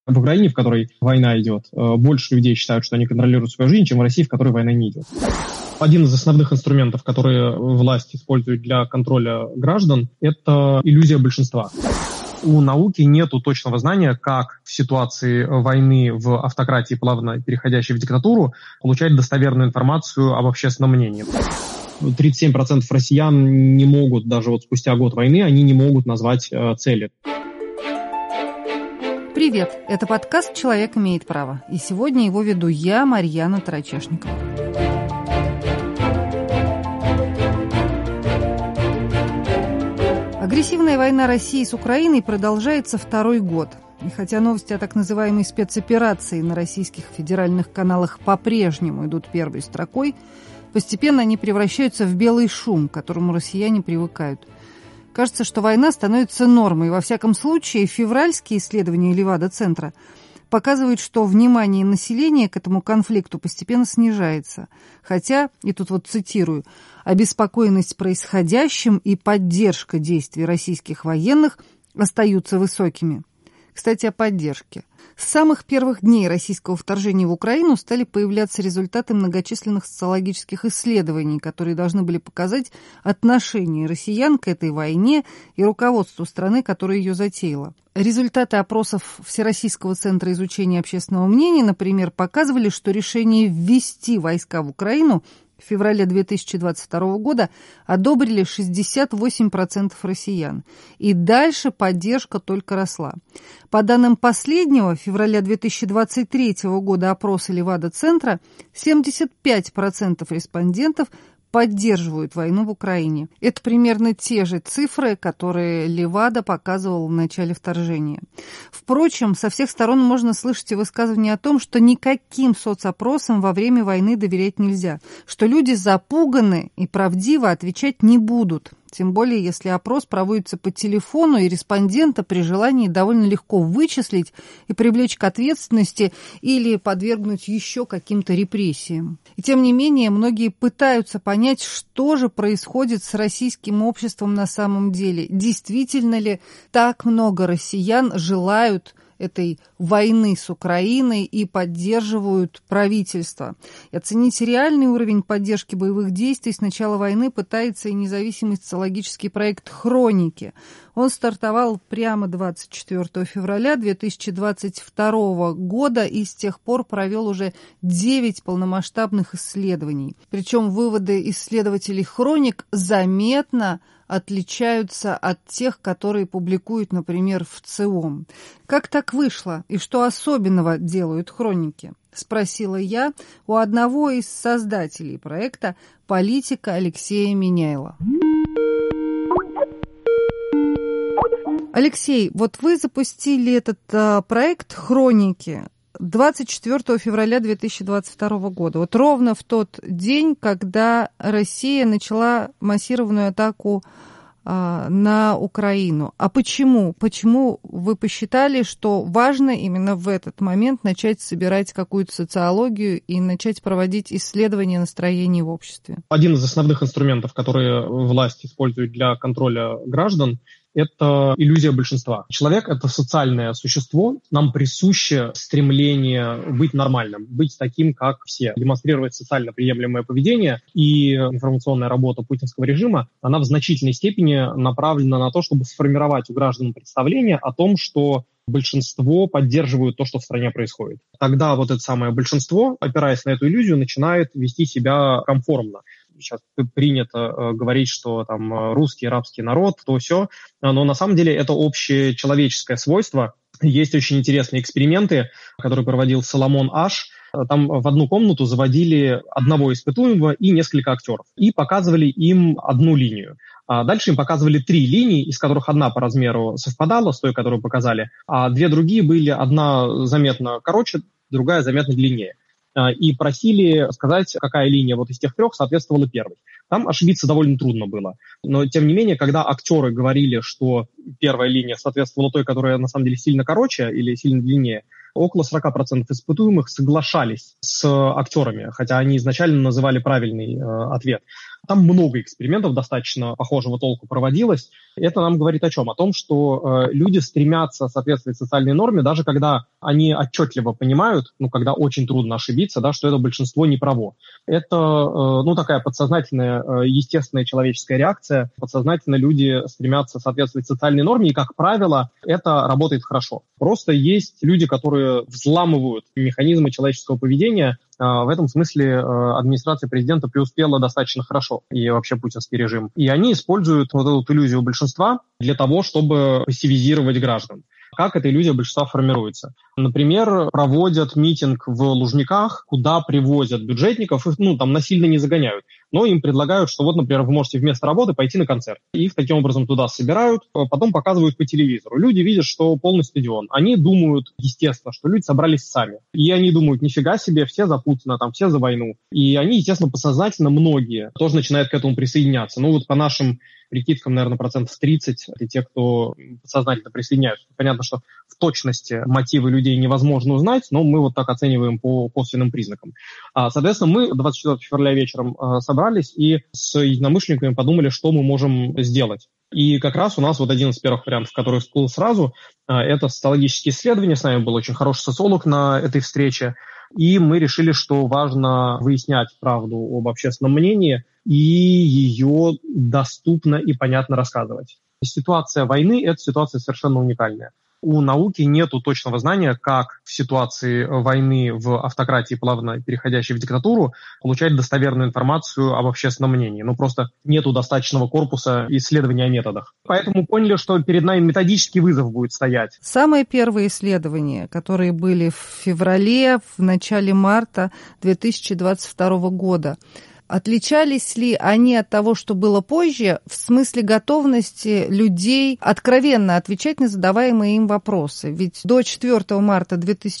В Украине, в которой война идет, больше людей считают, что они контролируют свою жизнь, чем в России, в которой война не идет. Один из основных инструментов, которые власть использует для контроля граждан, это иллюзия большинства. У науки нет точного знания, как в ситуации войны в автократии, плавно переходящей в диктатуру, получать достоверную информацию об общественном мнении. 37% россиян не могут, даже спустя год войны, они не могут назвать цели. Привет! Это подкаст «Человек имеет право». И сегодня его веду я, Марьяна Тарачешникова. Агрессивная война России с Украиной продолжается второй год. И хотя новости о так называемой спецоперации на российских федеральных каналах по-прежнему идут первой строкой, постепенно они превращаются в белый шум, к которому россияне привыкают. Кажется, что война становится нормой. Во всяком случае, февральские исследования Левада-центра показывают, что внимание населения к этому конфликту постепенно снижается. Хотя, и тут цитирую, обеспокоенность происходящим и поддержка действий российских военных остаются высокими. Кстати, о поддержке. С самых первых дней российского вторжения в Украину стали появляться результаты многочисленных социологических исследований, которые должны были показать отношение россиян к этой войне и руководству страны, которая ее затеяла. Результаты опросов Всероссийского центра изучения общественного мнения, например, показывали, что решение ввести войска в Украину в феврале 2022 года одобрили 68% россиян. И дальше поддержка только росла. По данным последнего, февраля 2023 года опроса Левада-центра, 75% респондентов поддерживают войну в Украине. Это примерно те же цифры, которые Левада показывал в начале вторжения. Впрочем, со всех сторон можно слышать и высказывания о том, что никаким соцопросам во время войны доверять нельзя, что люди запуганы и правдиво отвечать не будут. Тем более, если опрос проводится по телефону, и респондента при желании довольно легко вычислить и привлечь к ответственности или подвергнуть еще каким-то репрессиям. И тем не менее, многие пытаются понять, что же происходит с российским обществом на самом деле. Действительно ли так много россиян желают этой войны с Украиной и поддерживают правительство. И оценить реальный уровень поддержки боевых действий с начала войны пытается и независимый социологический проект «Хроники». Он стартовал прямо 24 февраля 2022 года и с тех пор провел уже 9 полномасштабных исследований. Причем выводы исследователей «Хроник» заметно отличаются от тех, которые публикуют, например, в ЦИОМ. Как так вышло и что особенного делают «Хроники»? Спросила я у одного из создателей проекта, политика Алексея Миняйла. Алексей, вы запустили этот проект «Хроники» 24 февраля 2022 года. Ровно в тот день, когда Россия начала массированную атаку на Украину. А почему? Почему вы посчитали, что важно именно в этот момент начать собирать какую-то социологию и начать проводить исследования настроений в обществе? Один из основных инструментов, которые власть использует для контроля граждан, это иллюзия большинства. Человек — это социальное существо, нам присуще стремление быть нормальным, быть таким, как все, демонстрировать социально приемлемое поведение, и информационная работа путинского режима, она в значительной степени направлена на то, чтобы сформировать у граждан представление о том, что большинство поддерживают то, что в стране происходит. Тогда это самое большинство, опираясь на эту иллюзию, начинает вести себя конформно. Сейчас принято говорить, что русский, арабский народ, то все, но на самом деле это общее человеческое свойство. Есть очень интересные эксперименты, которые проводил Соломон Аш. Там в одну комнату заводили одного испытуемого и несколько актеров, и показывали им одну линию. Дальше им показывали 3 линии, из которых одна по размеру совпадала с той, которую показали, а 2 другие были, одна заметно короче, другая заметно длиннее. И просили сказать, какая линия из тех 3 соответствовала первой. Там ошибиться довольно трудно было. Но, тем не менее, когда актеры говорили, что первая линия соответствовала той, которая на самом деле сильно короче или сильно длиннее, около 40% испытуемых соглашались с актерами, хотя они изначально называли правильный ответ. Там много экспериментов достаточно похожего толку проводилось. Это нам говорит о чем? О том, что люди стремятся соответствовать социальной норме, даже когда они отчетливо понимают, когда очень трудно ошибиться, да, что это большинство не право. Это такая подсознательная, естественная человеческая реакция. Подсознательно люди стремятся соответствовать социальной норме, и, как правило, это работает хорошо. Просто есть люди, которые взламывают механизмы человеческого поведения. В этом смысле администрация президента преуспела достаточно хорошо, и вообще путинский режим. И они используют вот эту иллюзию большинства для того, чтобы пассивизировать граждан. Как эта иллюзия большинства формируется? Например, проводят митинг в Лужниках, куда привозят бюджетников, их там насильно не загоняют, но им предлагают, что вот, например, вы можете вместо работы пойти на концерт. Их таким образом туда собирают, потом показывают по телевизору. Люди видят, что полный стадион. Они думают, естественно, что люди собрались сами. И они думают, нифига себе, все за Путина, все за войну. И они, естественно, подсознательно многие тоже начинают к этому присоединяться. По нашим прикидкам, наверное, 30% это те, кто подсознательно присоединяются. Понятно, что в точности мотивы людей невозможно узнать, но мы вот так оцениваем по косвенным признакам. Соответственно, мы 24 февраля вечером собрались и с единомышленниками подумали, что мы можем сделать. И как раз у нас вот один из первых вариантов, который всплыл сразу, это социологические исследования. С нами был очень хороший социолог на этой встрече. И мы решили, что важно выяснять правду об общественном мнении и ее доступно и понятно рассказывать. Ситуация войны – это ситуация совершенно уникальная. У науки нет точного знания, как в ситуации войны в автократии, плавно переходящей в диктатуру, получать достоверную информацию об общественном мнении. Просто нету достаточного корпуса исследований о методах. Поэтому поняли, что перед нами методический вызов будет стоять. Самые первые исследования, которые были в феврале, в начале марта 2022 года, отличались ли они от того, что было позже, в смысле готовности людей откровенно отвечать на задаваемые им вопросы? Ведь до 4 марта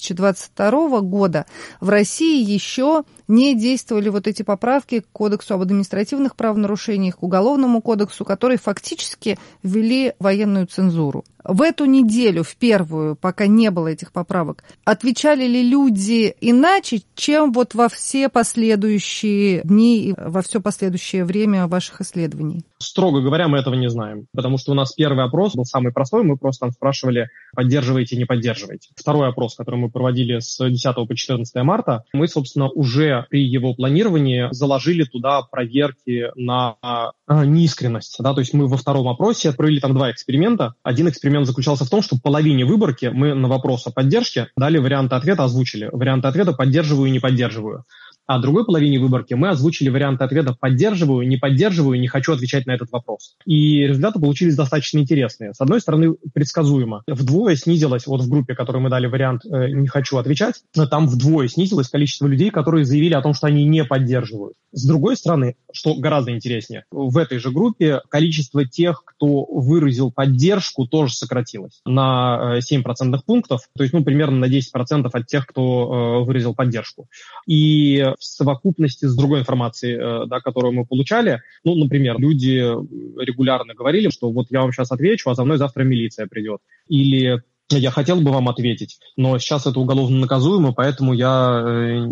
2022 года в России еще не действовали вот эти поправки к Кодексу об административных правонарушениях, к Уголовному кодексу, которые фактически ввели военную цензуру. В эту неделю, в первую, пока не было этих поправок, отвечали ли люди иначе, чем вот во все последующие дни и во все последующее время ваших исследований? Строго говоря, мы этого не знаем, потому что у нас первый опрос был самый простой, мы просто там спрашивали, поддерживаете, не поддерживаете. Второй опрос, который мы проводили с 10 по 14 марта, мы, собственно, уже при его планировании заложили туда проверки на неискренность. Да? То есть мы во втором опросе провели там два эксперимента. Один эксперимент заключался в том, что в половине выборки мы на вопрос о поддержке дали варианты ответа, озвучили. Варианты ответа «поддерживаю», «не поддерживаю». А в другой половине выборки мы озвучили варианты ответа «поддерживаю», «не поддерживаю», «не хочу отвечать на этот вопрос». И результаты получились достаточно интересные. С одной стороны, предсказуемо. Вдвое снизилось, вот в группе, которой мы дали вариант «не хочу отвечать», там вдвое снизилось количество людей, которые заявили о том, что они не поддерживают. С другой стороны, что гораздо интереснее, в этой же группе количество тех, кто выразил поддержку, тоже сократилось на 7 процентных пунктов, то есть примерно на 10% от тех, кто выразил поддержку. И в совокупности с другой информацией, которую мы получали, например, люди регулярно говорили, что вот я вам сейчас отвечу, а за мной завтра милиция придет. Или я хотел бы вам ответить, но сейчас это уголовно наказуемо, поэтому я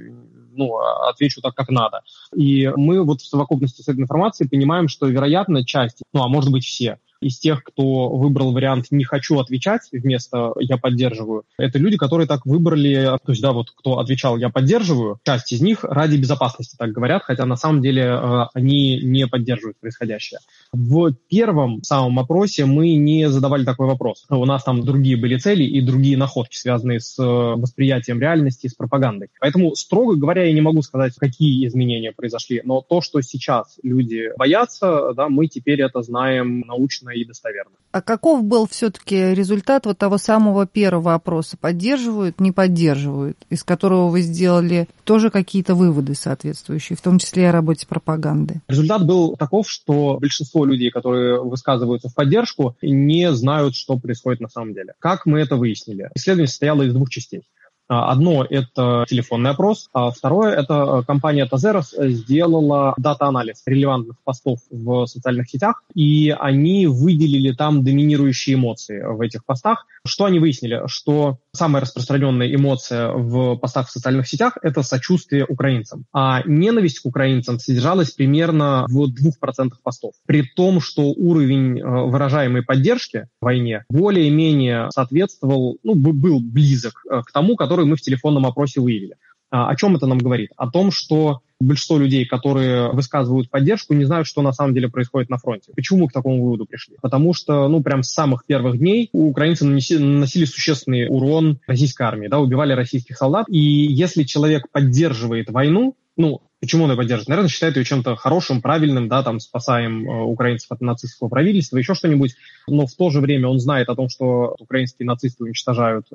отвечу так, как надо. И мы вот в совокупности с этой информацией понимаем, что, вероятно, часть, а может быть все, из тех, кто выбрал вариант «не хочу отвечать» вместо «я поддерживаю», это люди, которые так выбрали, то есть, кто отвечал «я поддерживаю», часть из них ради безопасности так говорят, хотя на самом деле они не поддерживают происходящее. В первом самом опросе мы не задавали такой вопрос. У нас там другие были цели и другие находки, связанные с восприятием реальности и с пропагандой. Поэтому, строго говоря, я не могу сказать, какие изменения произошли, но то, что сейчас люди боятся, мы теперь это знаем научно и достоверно. А каков был все-таки результат вот того самого первого опроса? Поддерживают, не поддерживают? Из которого вы сделали тоже какие-то выводы соответствующие, в том числе и о работе пропаганды? Результат был таков, что большинство людей, которые высказываются в поддержку, не знают, что происходит на самом деле. Как мы это выяснили? Исследование состояло из двух частей. Одно – это телефонный опрос, а второе – это компания Tazers сделала дата-анализ релевантных постов в социальных сетях, и они выделили там доминирующие эмоции в этих постах. Что они выяснили? Что самая распространенная эмоция в постах в социальных сетях – это сочувствие украинцам, а ненависть к украинцам содержалась примерно в 2% постов. При том, что уровень выражаемой поддержки в войне более-менее соответствовал, был близок к тому, который мы в телефонном опросе выявили. О чем это нам говорит? О том, что большинство людей, которые высказывают поддержку, не знают, что на самом деле происходит на фронте. Почему мы к такому выводу пришли? Потому что, прям с самых первых дней украинцы наносили существенный урон российской армии, убивали российских солдат. И если человек поддерживает войну, почему он ее поддерживает? Наверное, считает ее чем-то хорошим, правильным, спасаем украинцев от нацистского правительства, еще что-нибудь. Но в то же время он знает о том, что украинские нацисты уничтожают,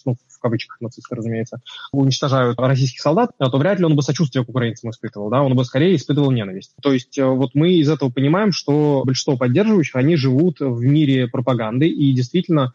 в кавычках нацисты, разумеется, уничтожают российских солдат, то вряд ли он бы сочувствие к украинцам испытывал, он бы скорее испытывал ненависть. То есть мы из этого понимаем, что большинство поддерживающих, они живут в мире пропаганды, и действительно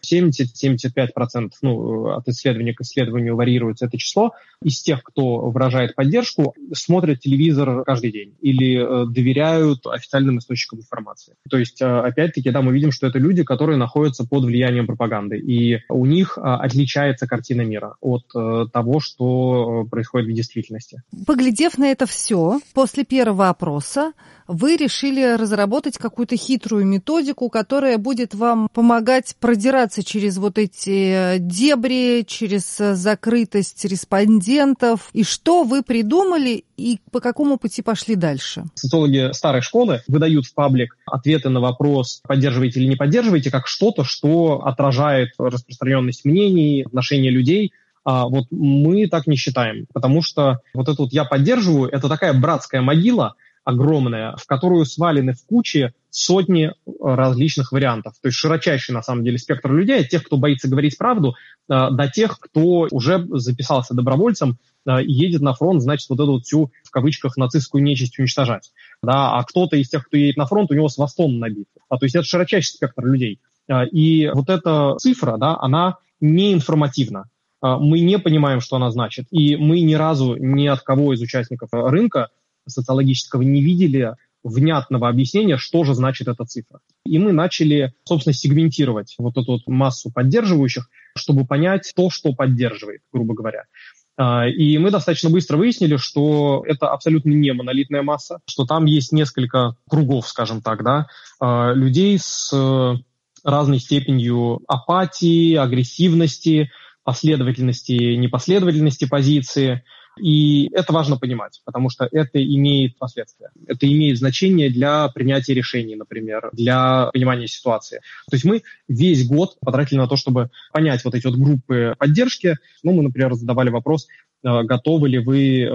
70-75%, от исследования к исследованию варьируется это число, из тех, кто выражает поддержку, смотрят телевизор каждый день или доверяют официальным источникам информации. То есть, опять-таки, мы видим, что это люди, которые находятся под влиянием пропаганды, и у них отличается картина мира от того, что происходит в действительности. Поглядев на это все, после первого опроса вы решили разработать какую-то хитрую методику, которая будет вам помогать продираться через вот эти дебри, через закрытость респондентов. И что вы придумали и по какому пути пошли дальше? Социологи старой школы выдают в паблик ответы на вопрос, поддерживаете или не поддерживаете, как что-то, что отражает распространенность мнений, отношения людей. Вот мы так не считаем, потому что «я поддерживаю» — это такая братская могила огромная, в которую свалены в куче сотни различных вариантов. То есть широчайший, на самом деле, спектр людей, от тех, кто боится говорить правду, до тех, кто уже записался добровольцем и едет на фронт, значит, всю, в кавычках, нацистскую нечисть уничтожать. А кто-то из тех, кто едет на фронт, у него свастон набит. То есть это широчайший спектр людей. И эта цифра, она не информативна. Мы не понимаем, что она значит. И мы ни разу ни от кого из участников рынка социологического не видели внятного объяснения, что же значит эта цифра. И мы начали, собственно, сегментировать эту массу поддерживающих, чтобы понять то, что поддерживает, грубо говоря. И мы достаточно быстро выяснили, что это абсолютно не монолитная масса, что там есть несколько кругов, скажем так, людей с разной степенью апатии, агрессивности, последовательности, непоследовательности позиции. И это важно понимать, потому что это имеет последствия. Это имеет значение для принятия решений, например, для понимания ситуации. То есть мы весь год потратили на то, чтобы понять эти группы поддержки. Мы, например, задавали вопрос, готовы ли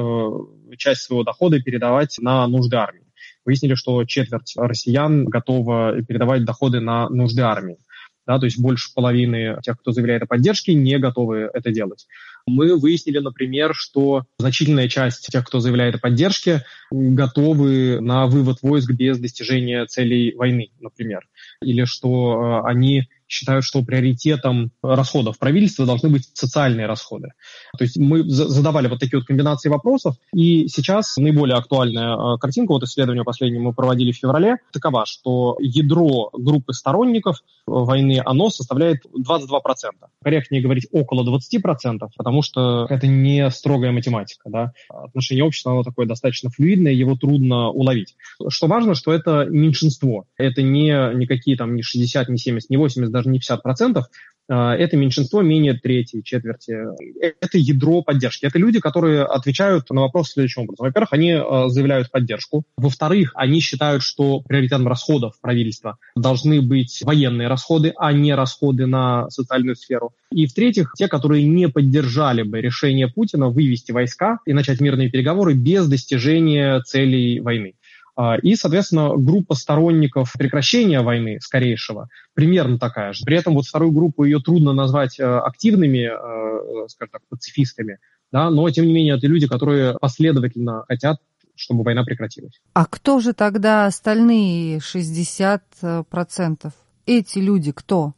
вы часть своего дохода передавать на нужды армии. Выяснили, что четверть россиян готова передавать доходы на нужды армии. То есть больше половины тех, кто заявляет о поддержке, не готовы это делать. Мы выяснили, например, что значительная часть тех, кто заявляет о поддержке, готовы на вывод войск без достижения целей войны, например. Или что они считают, что приоритетом расходов правительства должны быть социальные расходы. То есть мы задавали такие комбинации вопросов, и сейчас наиболее актуальная картинка, исследование последнее мы проводили в феврале, такова, что ядро группы сторонников войны, оно составляет 22%. Корректнее говорить около 20%, потому что это не строгая математика. Отношение общества, оно такое достаточно флюидное, его трудно уловить. Что важно, что это меньшинство. Это не какие ни 60, не 70, не 80, даже не 50%. Это меньшинство, менее трети, четверти. Это ядро поддержки. Это люди, которые отвечают на вопрос следующим образом. Во-первых, они заявляют поддержку. Во-вторых, они считают, что приоритетом расходов правительства должны быть военные расходы, а не расходы на социальную сферу. И в-третьих, те, которые не поддержали бы решение Путина вывести войска и начать мирные переговоры без достижения целей войны. И, соответственно, группа сторонников прекращения войны скорейшего примерно такая же. При этом вторую группу ее трудно назвать активными, скажем так, пацифистами, но, тем не менее, это люди, которые последовательно хотят, чтобы война прекратилась. А кто же тогда остальные 60%? Эти люди кто?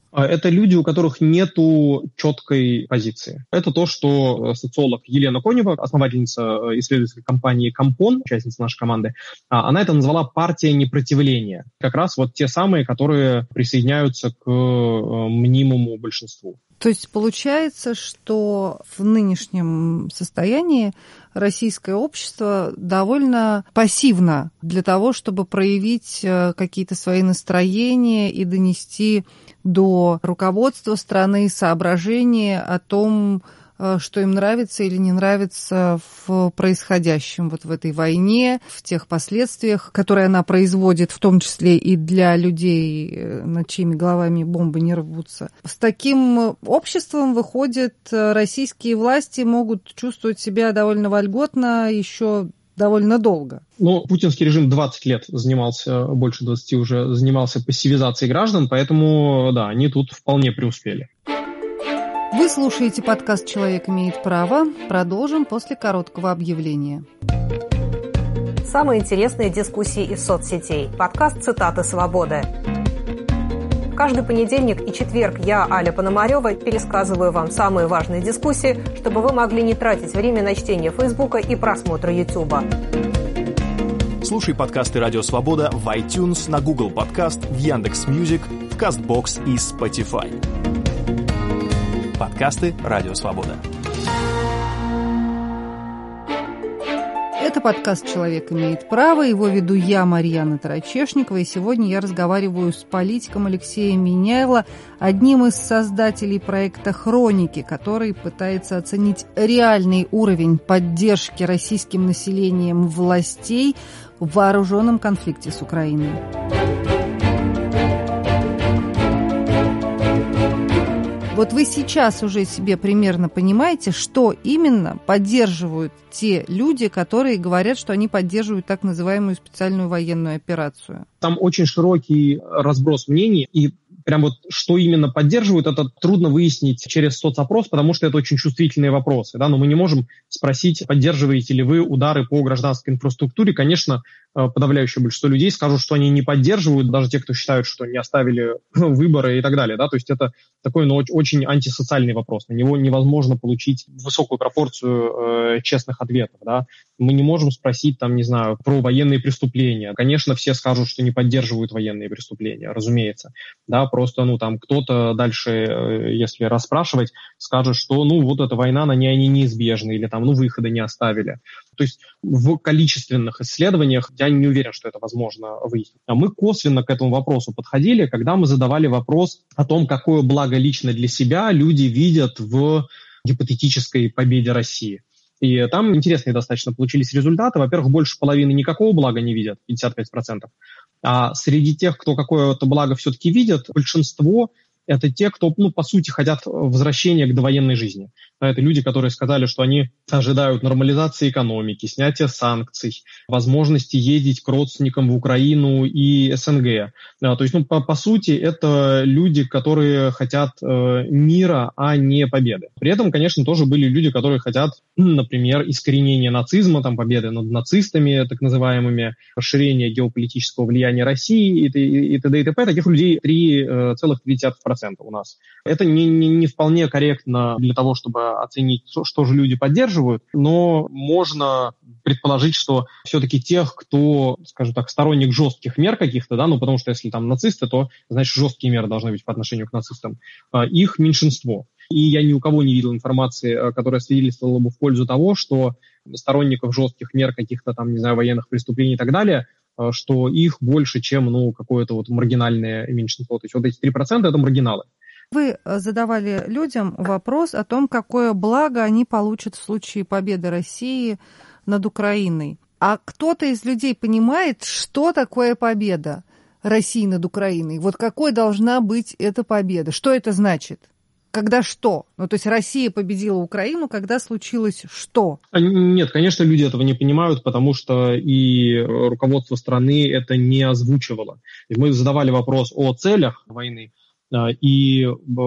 Это люди, у которых нету четкой позиции. Это то, что социолог Елена Конева, основательница исследовательской компании «Компон», участница нашей команды, она это назвала «партия непротивления». Как раз вот те самые, которые присоединяются к мнимому большинству. То есть получается, что в нынешнем состоянии российское общество довольно пассивно для того, чтобы проявить какие-то свои настроения и донести до руководства страны соображения о том, что им нравится или не нравится в происходящем, вот в этой войне, в тех последствиях, которые она производит, в том числе и для людей, над чьими головами бомбы не рвутся. С таким обществом, выходит, российские власти могут чувствовать себя довольно вольготно еще довольно долго. Но путинский режим 20 лет занимался, больше 20 уже занимался пассивизацией граждан, поэтому, да, они тут вполне преуспели. Вы слушаете подкаст «Человек имеет право». Продолжим после короткого объявления. Самые интересные дискуссии из соцсетей. Подкаст «Цитаты свободы». Каждый понедельник и четверг я, Аля Пономарёва, пересказываю вам самые важные дискуссии, чтобы вы могли не тратить время на чтение Фейсбука и просмотр Ютуба. Слушай подкасты «Радио Свобода» в iTunes, на Google Подкаст, в Яндекс.Мьюзик, в Castbox и Spotify. Подкасты «Радио Свобода». Это подкаст «Человек имеет право». Его веду я, Марьяна Тарачешникова. И сегодня я разговариваю с политиком Алексеем Меняйло, одним из создателей проекта «Хроники», который пытается оценить реальный уровень поддержки российским населением властей в вооруженном конфликте с Украиной. Вот вы сейчас уже себе примерно понимаете, что именно поддерживают те люди, которые говорят, что они поддерживают так называемую специальную военную операцию. Там очень широкий разброс мнений, и прям вот что именно поддерживают, это трудно выяснить через соцопрос, потому что это очень чувствительные вопросы. Да? Но мы не можем спросить, поддерживаете ли вы удары по гражданской инфраструктуре. Конечно, подавляющее большинство людей скажут, что они не поддерживают, даже те, кто считают, что не оставили выборы и так далее. Да? То есть это такой, но очень антисоциальный вопрос. На него невозможно получить высокую пропорцию честных ответов. Да? Мы не можем спросить, там, не знаю, про военные преступления. Конечно, все скажут, что не поддерживают военные преступления, разумеется. Да, просто, там кто-то дальше, если расспрашивать, скажет, что, вот эта война, они неизбежны, или там, выхода не оставили. То есть в количественных исследованиях я не уверен, что это возможно выяснить. А мы косвенно к этому вопросу подходили, когда мы задавали вопрос о том, какое благо лично для себя люди видят в гипотетической победе России. И там интересные достаточно получились результаты. Во-первых, больше половины никакого блага не видят, 55%. А среди тех, кто какое-то благо все-таки видят, большинство – это те, кто, по сути, хотят возвращения к довоенной жизни. Это люди, которые сказали, что они ожидают нормализации экономики, снятия санкций, возможности ездить к родственникам в Украину и СНГ. То есть, по сути, это люди, которые хотят мира, а не победы. При этом, конечно, тоже были люди, которые хотят, например, искоренения нацизма, победы над нацистами, так называемыми, расширения геополитического влияния России и т.д. и т.п. Таких людей 3,3% у нас. Это не вполне корректно для того, чтобы оценить, что же люди поддерживают, но можно предположить, что все-таки тех, кто, скажем так, сторонник жестких мер каких-то, да, потому что если там нацисты, то, значит, жесткие меры должны быть по отношению к нацистам, их меньшинство. И я ни у кого не видел информации, которая свидетельствовала бы в пользу того, что сторонников жестких мер каких-то там, военных преступлений и так далее, что их больше, чем, какое-то маргинальное меньшинство. То есть вот эти 3% – это маргиналы. Вы задавали людям вопрос о том, какое благо они получат в случае победы России над Украиной. А кто-то из людей понимает, что такое победа России над Украиной? Вот какой должна быть эта победа? Что это значит? Когда что? То есть Россия победила Украину, когда случилось что? Нет, конечно, люди этого не понимают, потому что и руководство страны это не озвучивало. Мы задавали вопрос о целях войны, и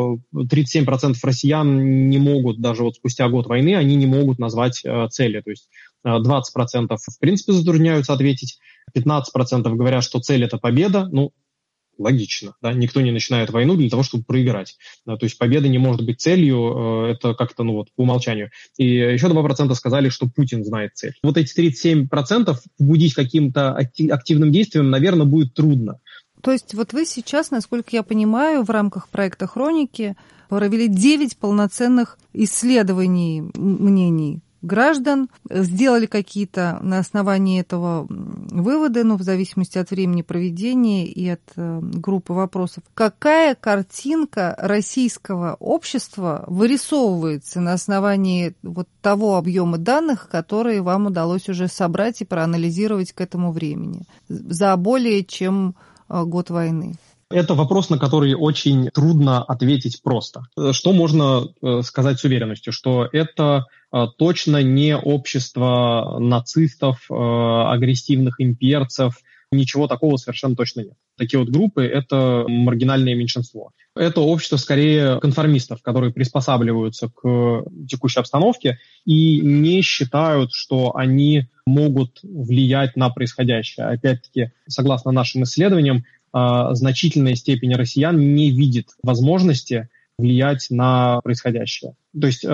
37% россиян не могут, даже спустя год войны, они не могут назвать цели. То есть 20% в принципе затрудняются ответить, 15% говорят, что цель – это победа. Логично, да, никто не начинает войну для того, чтобы проиграть. Да, то есть победа не может быть целью, это как-то, по умолчанию. И еще 2% сказали, что Путин знает цель. Вот эти 37% побудить каким-то активным действием, наверное, будет трудно. То есть вот вы сейчас, насколько я понимаю, в рамках проекта «Хроники» провели 9 полноценных исследований мнений граждан, сделали какие-то на основании этого выводы, в зависимости от времени проведения и от группы вопросов. Какая картинка российского общества вырисовывается на основании вот того объема данных, которые вам удалось уже собрать и проанализировать к этому времени за более чем год войны? Это вопрос, на который очень трудно ответить просто. Что можно сказать с уверенностью? Что это точно не общество нацистов, агрессивных имперцев, ничего такого совершенно точно нет. Такие вот группы – это маргинальное меньшинство. Это общество скорее конформистов, которые приспосабливаются к текущей обстановке и не считают, что они могут влиять на происходящее. Опять-таки, согласно нашим исследованиям, значительная степень россиян не видит возможности влиять на происходящее. То есть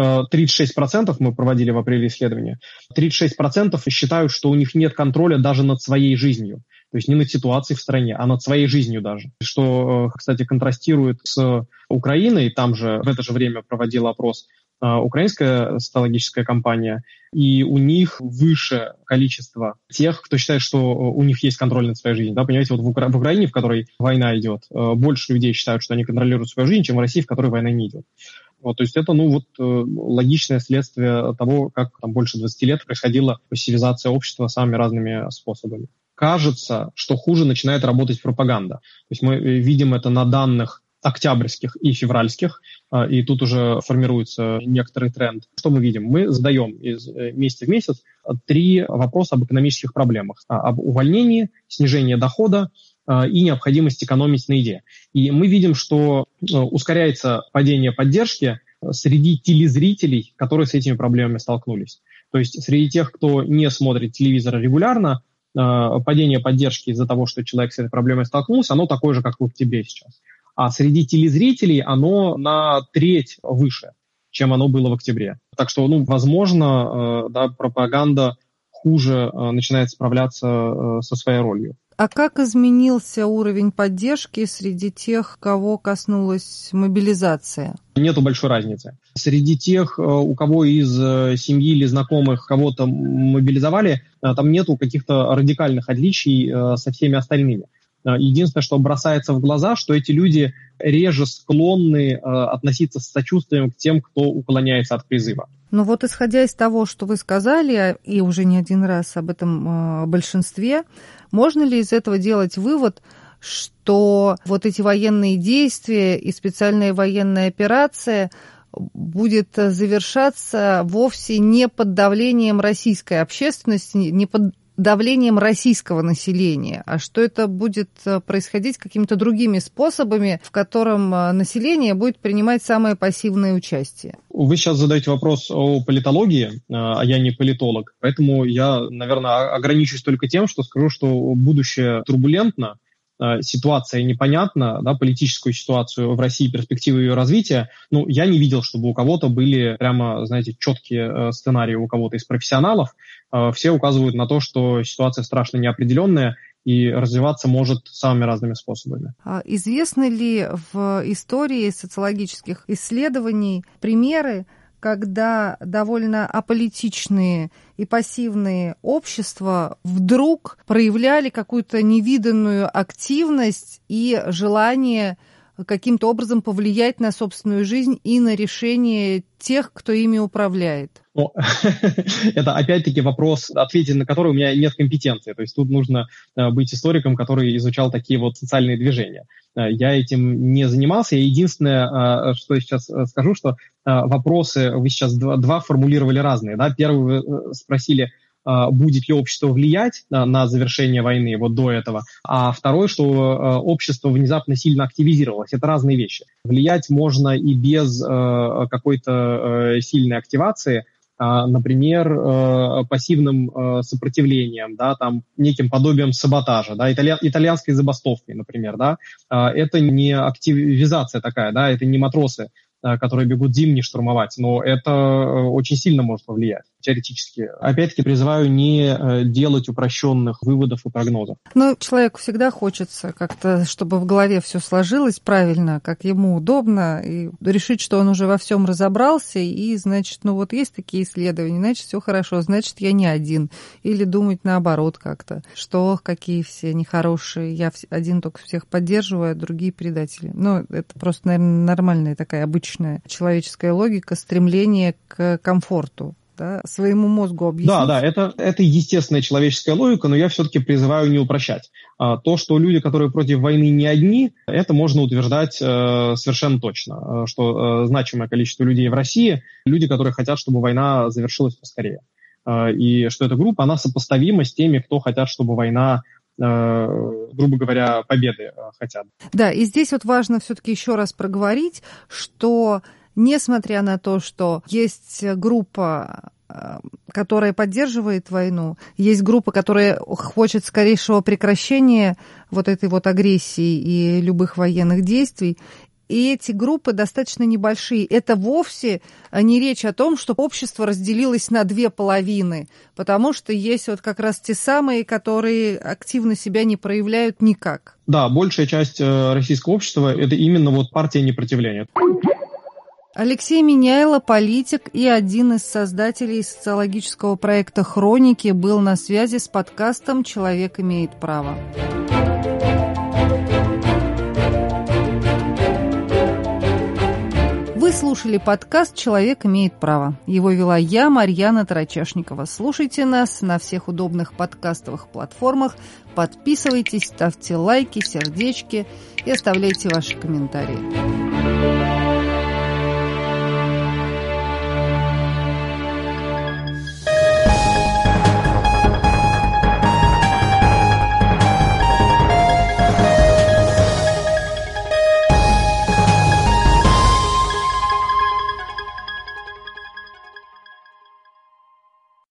36% мы проводили в апреле исследования, 36% считают, что у них нет контроля даже над своей жизнью. То есть не над ситуацией в стране, а над своей жизнью даже. Что, кстати, контрастирует с Украиной. Там же в это же время проводил опрос украинская социологическая компания, и у них выше количество тех, кто считает, что у них есть контроль над своей жизнью. Да, понимаете, вот в Украине, в которой война идет, больше людей считают, что они контролируют свою жизнь, чем в России, в которой война не идет. Вот, то есть это логичное следствие того, как там больше 20 лет происходила пассивизация общества самыми разными способами. Кажется, что хуже начинает работать пропаганда. То есть мы видим это на данных октябрьских и февральских, и тут уже формируется некоторый тренд. Что мы видим? Мы задаем из месяца в месяц 3 вопроса об экономических проблемах. Об увольнении, снижении дохода и необходимость экономить на еде. И мы видим, что ускоряется падение поддержки среди телезрителей, которые с этими проблемами столкнулись. То есть среди тех, кто не смотрит телевизор регулярно, падение поддержки из-за того, что человек с этой проблемой столкнулся, оно такое же, как в октябре сейчас. А среди телезрителей оно на треть выше, чем оно было в октябре. Так что, возможно, пропаганда хуже начинает справляться со своей ролью. А как изменился уровень поддержки среди тех, кого коснулась мобилизация? Нету большой разницы. Среди тех, у кого из семьи или знакомых кого-то мобилизовали, там нету каких-то радикальных отличий со всеми остальными. Единственное, что бросается в глаза, что эти люди реже склонны относиться с сочувствием к тем, кто уклоняется от призыва. Исходя из того, что вы сказали, и уже не один раз об этом большинстве, можно ли из этого делать вывод, что вот эти военные действия и специальная военная операция будет завершаться вовсе не под давлением российской общественности, не под давлением российского населения, а что это будет происходить какими-то другими способами, в котором население будет принимать самое пассивное участие? Вы сейчас задаете вопрос о политологии, а я не политолог, поэтому я, наверное, ограничусь только тем, что скажу, что будущее турбулентно, ситуация непонятна, политическую ситуацию в России, перспективы ее развития. Я не видел, чтобы у кого-то были прямо, четкие сценарии у кого-то из профессионалов. Все указывают на то, что ситуация страшно неопределенная и развиваться может самыми разными способами. Известны ли в истории социологических исследований примеры, когда довольно аполитичные и пассивные общества вдруг проявляли какую-то невиданную активность и желание каким-то образом повлиять на собственную жизнь и на решение тех, кто ими управляет? Это опять-таки вопрос, ответить на который у меня нет компетенции. То есть тут нужно быть историком, который изучал такие вот социальные движения. Я этим не занимался. Единственное, что я сейчас скажу, что вопросы вы сейчас два формулировали разные. Да? Первый вы спросили, будет ли общество влиять на завершение войны вот до этого, а второй, что общество внезапно сильно активизировалось. Это разные вещи. Влиять можно и без какой-то сильной активации. например, пассивным сопротивлением, да, там, неким подобием саботажа, да, итальянской забастовкой, например, да. Это не активизация такая, да, это не матросы, которые бегут зимний штурмовать, но это очень сильно может повлиять, теоретически. Опять-таки призываю не делать упрощенных выводов и прогнозов. Ну, человеку всегда хочется как-то, чтобы в голове все сложилось правильно, как ему удобно, и решить, что он уже во всем разобрался, и, значит, ну вот есть такие исследования, значит, все хорошо, значит, я не один. Или думать наоборот как-то, что какие все нехорошие, я один только всех поддерживаю, а другие предатели. Ну, это просто, наверное, нормальная такая обычная человеческая логика, стремление к комфорту, да, своему мозгу объяснить. Да, это естественная человеческая логика, но я все-таки призываю не упрощать. То, что люди, которые против войны, не одни, это можно утверждать совершенно точно, что значимое количество людей в России, люди, которые хотят, чтобы война завершилась поскорее. И что эта группа, она сопоставима с теми, кто хотят, чтобы война, грубо говоря, победы хотят. Да, и здесь вот важно все-таки еще раз проговорить, что несмотря на то, что есть группа, которая поддерживает войну, есть группа, которая хочет скорейшего прекращения вот этой вот агрессии и любых военных действий, и эти группы достаточно небольшие. Это вовсе не речь о том, что общество разделилось на две половины, потому что есть вот как раз те самые, которые активно себя не проявляют никак. Да, большая часть российского общества – это именно вот партия непротивления. Алексей Меняйло, политик и один из создателей социологического проекта «Хроники», был на связи с подкастом «Человек имеет право». Вы слушали подкаст «Человек имеет право». Его вела я, Марьяна Тарачешникова. Слушайте нас на всех удобных подкастовых платформах. Подписывайтесь, ставьте лайки, сердечки и оставляйте ваши комментарии.